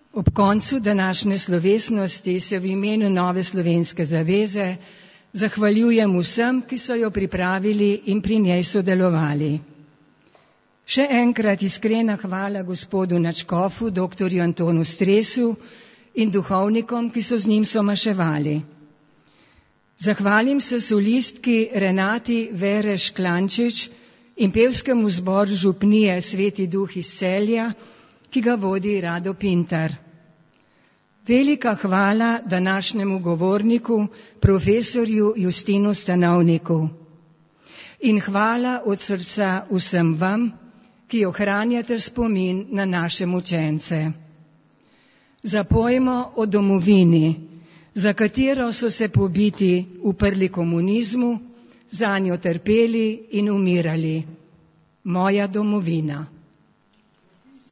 Ob koncu današnje slovesnosti se v imenu Nove slovenske zaveze zahvaljujem vsem, ki so jo pripravili in pri njej sodelovali. Še enkrat iskrena hvala gospodu nadškofu, doktorju Antonu Stresu in duhovnikom, ki so z njim somaševali. Zahvalim se solistki Renati Vereš Klančič in pevskemu zboru župnije Sveti Duh iz Celja, ki ga vodi Rado Pintar. Velika hvala današnjemu govorniku, profesorju Justinu Stanovniku. In hvala od srca vsem vam, ki ohranjate spomin na naše mučence. Zapojmo o domovini, za katero so se pobiti uprli komunizmu, zanjo trpeli in umirali. Moja domovina.